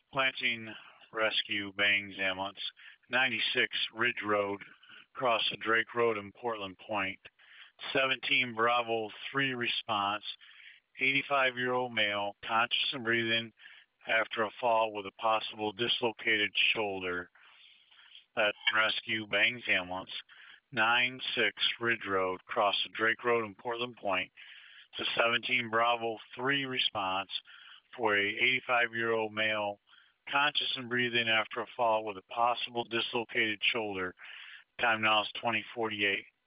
Planting Rescue Bangs Ambulance, 96 Ridge Road, across the Drake Road in Portland Point. 17 Bravo 3 response, 85-year-old male, conscious and breathing after a fall with a possible dislocated shoulder. That Rescue Bangs Ambulance, 96 Ridge Road, across the Drake Road in Portland Point. It's a 17 Bravo 3 response for a 85-year-old male, conscious and breathing after a fall with a possible dislocated shoulder. Time now is 20:48.